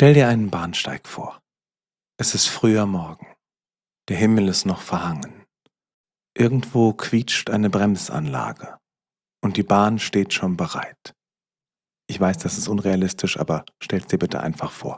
Stell dir einen Bahnsteig vor. Es ist früher Morgen. Der Himmel ist noch verhangen. Irgendwo quietscht eine Bremsanlage und die Bahn steht schon bereit. Ich weiß, das ist unrealistisch, aber stell's dir bitte einfach vor.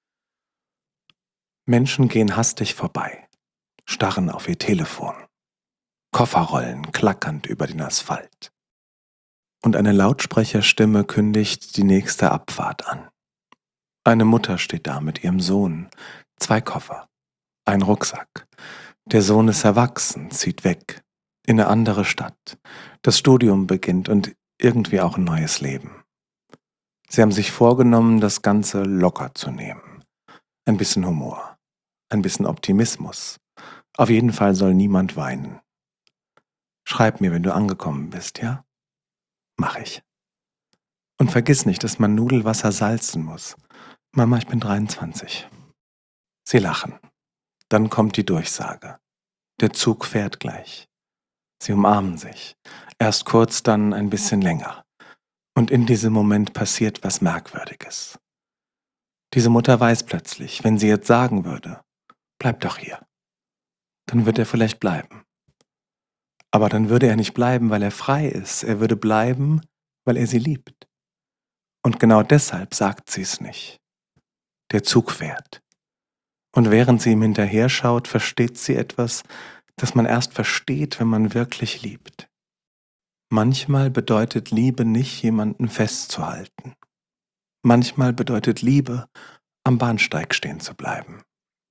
Menschen gehen hastig vorbei, starren auf ihr Telefon. Koffer rollen klackernd über den Asphalt. Und eine Lautsprecherstimme kündigt die nächste Abfahrt an. Eine Mutter steht da mit ihrem Sohn, 2 Koffer, ein Rucksack. Der Sohn ist erwachsen, zieht weg, in eine andere Stadt. Das Studium beginnt und irgendwie auch ein neues Leben. Sie haben sich vorgenommen, das Ganze locker zu nehmen. Ein bisschen Humor, ein bisschen Optimismus. Auf jeden Fall soll niemand weinen. Schreib mir, wenn du angekommen bist, ja? Mach ich. Und vergiss nicht, dass man Nudelwasser salzen muss. Mama, ich bin 23. Sie lachen. Dann kommt die Durchsage. Der Zug fährt gleich. Sie umarmen sich. Erst kurz, dann ein bisschen länger. Und in diesem Moment passiert was Merkwürdiges. Diese Mutter weiß plötzlich, wenn sie jetzt sagen würde, bleib doch hier, dann wird er vielleicht bleiben. Aber dann würde er nicht bleiben, weil er frei ist. Er würde bleiben, weil er sie liebt. Und genau deshalb sagt sie es nicht. Der Zug fährt. Und während sie ihm hinterher schaut, versteht sie etwas, das man erst versteht, wenn man wirklich liebt. Manchmal bedeutet Liebe nicht, jemanden festzuhalten. Manchmal bedeutet Liebe, am Bahnsteig stehen zu bleiben.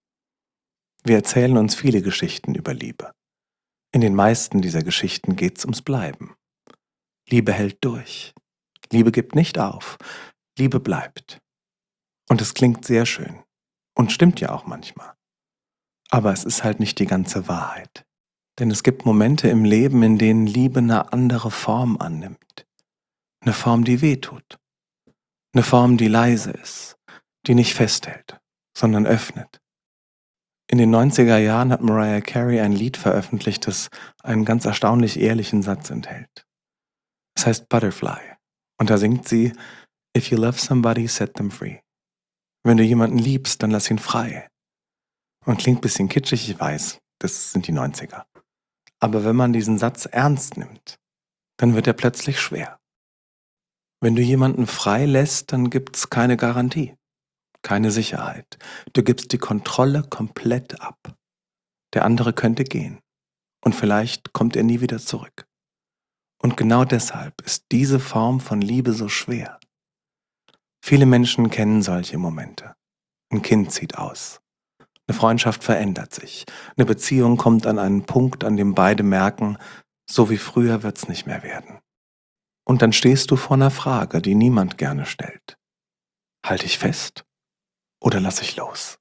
Wir erzählen uns viele Geschichten über Liebe. In den meisten dieser Geschichten geht's ums Bleiben. Liebe hält durch. Liebe gibt nicht auf. Liebe bleibt. Und es klingt sehr schön. Und stimmt ja auch manchmal. Aber es ist halt nicht die ganze Wahrheit. Denn es gibt Momente im Leben, in denen Liebe eine andere Form annimmt. Eine Form, die wehtut. Eine Form, die leise ist, die nicht festhält, sondern öffnet. In den 90er Jahren hat Mariah Carey ein Lied veröffentlicht, das einen ganz erstaunlich ehrlichen Satz enthält. Es heißt Butterfly und da singt sie, If you love somebody, set them free. Wenn du jemanden liebst, dann lass ihn frei. Und klingt ein bisschen kitschig, ich weiß, das sind die 90er. Aber wenn man diesen Satz ernst nimmt, dann wird er plötzlich schwer. Wenn du jemanden frei lässt, dann gibt's keine Garantie, keine Sicherheit. Du gibst die Kontrolle komplett ab. Der andere könnte gehen und vielleicht kommt er nie wieder zurück. Und genau deshalb ist diese Form von Liebe so schwer. Viele Menschen kennen solche Momente. Ein Kind zieht aus. Eine Freundschaft verändert sich. Eine Beziehung kommt an einen Punkt, an dem beide merken, so wie früher wird's nicht mehr werden. Und dann stehst du vor einer Frage, die niemand gerne stellt. Halte ich fest oder lasse ich los?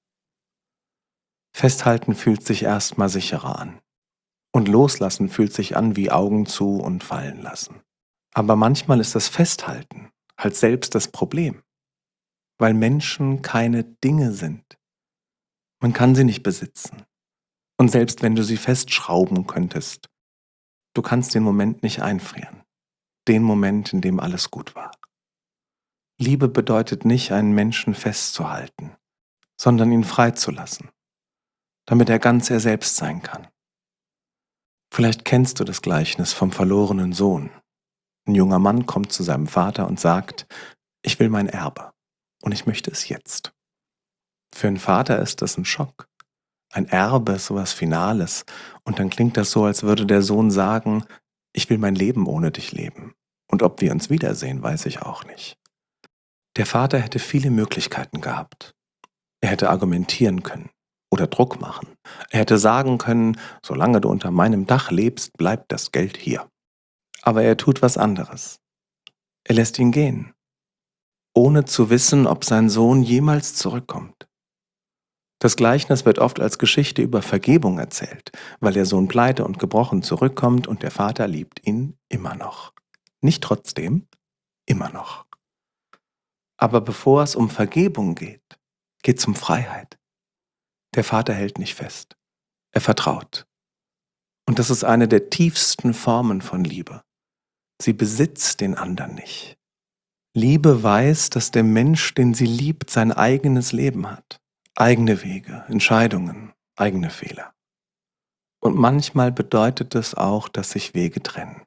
Festhalten fühlt sich erstmal sicherer an. Und loslassen fühlt sich an wie Augen zu und fallen lassen. Aber manchmal ist das Festhalten halt selbst das Problem, weil Menschen keine Dinge sind. Man kann sie nicht besitzen. Und selbst wenn du sie festschrauben könntest, du kannst den Moment nicht einfrieren. Den Moment, in dem alles gut war. Liebe bedeutet nicht, einen Menschen festzuhalten, sondern ihn freizulassen, damit er ganz er selbst sein kann. Vielleicht kennst du das Gleichnis vom verlorenen Sohn. Ein junger Mann kommt zu seinem Vater und sagt, ich will mein Erbe und ich möchte es jetzt. Für einen Vater ist das ein Schock. Ein Erbe ist sowas Finales und dann klingt das so, als würde der Sohn sagen, ich will mein Leben ohne dich leben. Und ob wir uns wiedersehen, weiß ich auch nicht. Der Vater hätte viele Möglichkeiten gehabt. Er hätte argumentieren können oder Druck machen. Er hätte sagen können, solange du unter meinem Dach lebst, bleibt das Geld hier. Aber er tut was anderes. Er lässt ihn gehen, ohne zu wissen, ob sein Sohn jemals zurückkommt. Das Gleichnis wird oft als Geschichte über Vergebung erzählt, weil der Sohn pleite und gebrochen zurückkommt und der Vater liebt ihn immer noch. Nicht trotzdem, immer noch. Aber bevor es um Vergebung geht, geht es um Freiheit. Der Vater hält nicht fest. Er vertraut. Und das ist eine der tiefsten Formen von Liebe. Sie besitzt den anderen nicht. Liebe weiß, dass der Mensch, den sie liebt, sein eigenes Leben hat. Eigene Wege, Entscheidungen, eigene Fehler. Und manchmal bedeutet es auch, dass sich Wege trennen.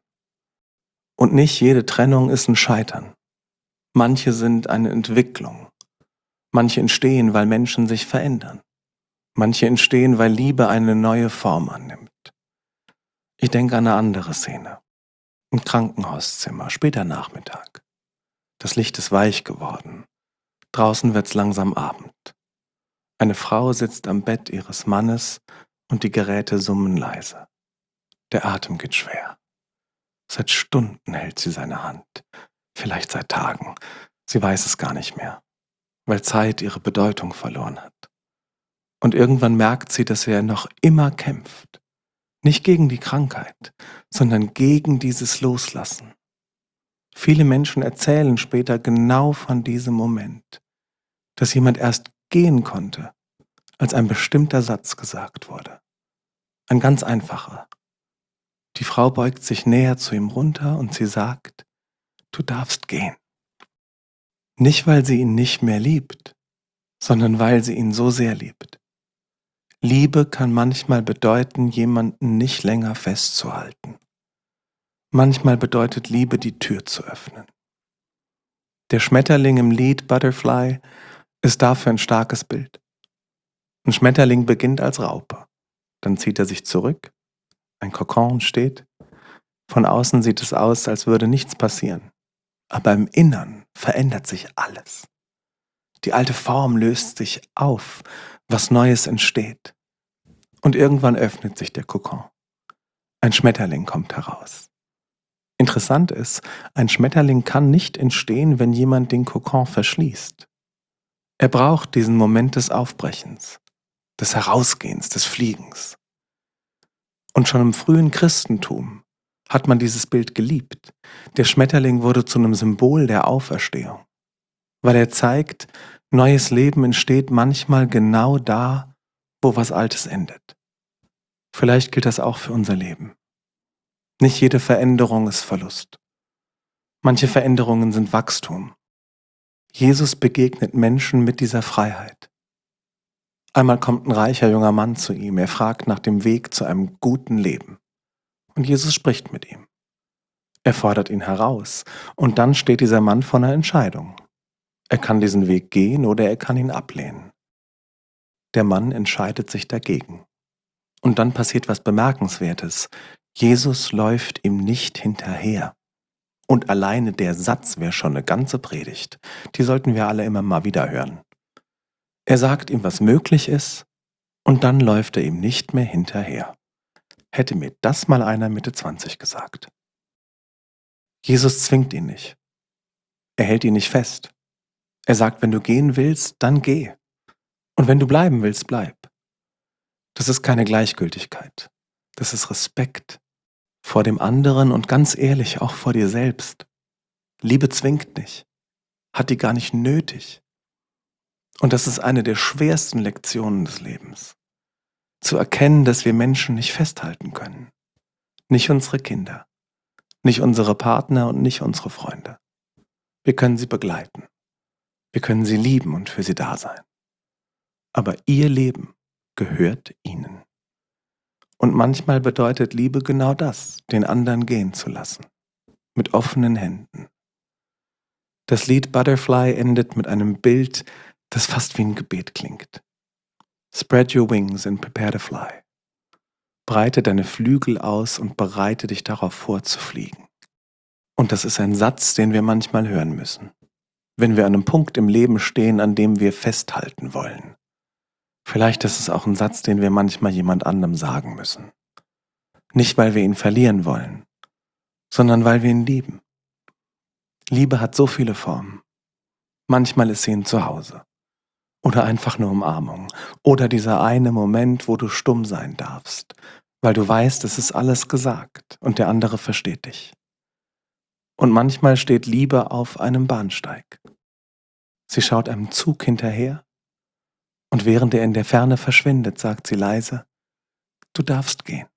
Und nicht jede Trennung ist ein Scheitern. Manche sind eine Entwicklung. Manche entstehen, weil Menschen sich verändern. Manche entstehen, weil Liebe eine neue Form annimmt. Ich denke an eine andere Szene. Im Krankenhauszimmer, später Nachmittag. Das Licht ist weich geworden. Draußen wird's langsam Abend. Eine Frau sitzt am Bett ihres Mannes und die Geräte summen leise. Der Atem geht schwer. Seit Stunden hält sie seine Hand. Vielleicht seit Tagen. Sie weiß es gar nicht mehr, weil Zeit ihre Bedeutung verloren hat. Und irgendwann merkt sie, dass er noch immer kämpft. Nicht gegen die Krankheit, sondern gegen dieses Loslassen. Viele Menschen erzählen später genau von diesem Moment, dass jemand erst gehen konnte, als ein bestimmter Satz gesagt wurde. Ein ganz einfacher. Die Frau beugt sich näher zu ihm runter und sie sagt, du darfst gehen. Nicht, weil sie ihn nicht mehr liebt, sondern weil sie ihn so sehr liebt. Liebe kann manchmal bedeuten, jemanden nicht länger festzuhalten. Manchmal bedeutet Liebe, die Tür zu öffnen. Der Schmetterling im Lied Butterfly ist dafür ein starkes Bild. Ein Schmetterling beginnt als Raupe. Dann zieht er sich zurück, ein Kokon steht. Von außen sieht es aus, als würde nichts passieren. Aber im Innern verändert sich alles. Die alte Form löst sich auf, was Neues entsteht. Und irgendwann öffnet sich der Kokon. Ein Schmetterling kommt heraus. Interessant ist, ein Schmetterling kann nicht entstehen, wenn jemand den Kokon verschließt. Er braucht diesen Moment des Aufbrechens, des Herausgehens, des Fliegens. Und schon im frühen Christentum hat man dieses Bild geliebt. Der Schmetterling wurde zu einem Symbol der Auferstehung, weil er zeigt, neues Leben entsteht manchmal genau da, wo was Altes endet. Vielleicht gilt das auch für unser Leben. Nicht jede Veränderung ist Verlust. Manche Veränderungen sind Wachstum. Jesus begegnet Menschen mit dieser Freiheit. Einmal kommt ein reicher junger Mann zu ihm. Er fragt nach dem Weg zu einem guten Leben. Und Jesus spricht mit ihm. Er fordert ihn heraus. Und dann steht dieser Mann vor einer Entscheidung. Er kann diesen Weg gehen oder er kann ihn ablehnen. Der Mann entscheidet sich dagegen. Und dann passiert was Bemerkenswertes. Jesus läuft ihm nicht hinterher. Und alleine der Satz wäre schon eine ganze Predigt. Die sollten wir alle immer mal wieder hören. Er sagt ihm, was möglich ist, und dann läuft er ihm nicht mehr hinterher. Hätte mir das mal einer Mitte 20 gesagt. Jesus zwingt ihn nicht. Er hält ihn nicht fest. Er sagt, wenn du gehen willst, dann geh. Und wenn du bleiben willst, bleib. Das ist keine Gleichgültigkeit. Das ist Respekt vor dem anderen und ganz ehrlich auch vor dir selbst. Liebe zwingt nicht, hat die gar nicht nötig. Und das ist eine der schwersten Lektionen des Lebens. Zu erkennen, dass wir Menschen nicht festhalten können. Nicht unsere Kinder, nicht unsere Partner und nicht unsere Freunde. Wir können sie begleiten. Wir können sie lieben und für sie da sein. Aber ihr Leben gehört ihnen. Und manchmal bedeutet Liebe genau das, den anderen gehen zu lassen. Mit offenen Händen. Das Lied Butterfly endet mit einem Bild, das fast wie ein Gebet klingt. Spread your wings and prepare to fly. Breite deine Flügel aus und bereite dich darauf vor, zu fliegen. Und das ist ein Satz, den wir manchmal hören müssen. Wenn wir an einem Punkt im Leben stehen, an dem wir festhalten wollen. Vielleicht ist es auch ein Satz, den wir manchmal jemand anderem sagen müssen. Nicht, weil wir ihn verlieren wollen, sondern weil wir ihn lieben. Liebe hat so viele Formen. Manchmal ist sie ein Zuhause. Oder einfach nur Umarmung. Oder dieser eine Moment, wo du stumm sein darfst, weil du weißt, es ist alles gesagt und der andere versteht dich. Und manchmal steht Liebe auf einem Bahnsteig. Sie schaut einem Zug hinterher und während er in der Ferne verschwindet, sagt sie leise, du darfst gehen.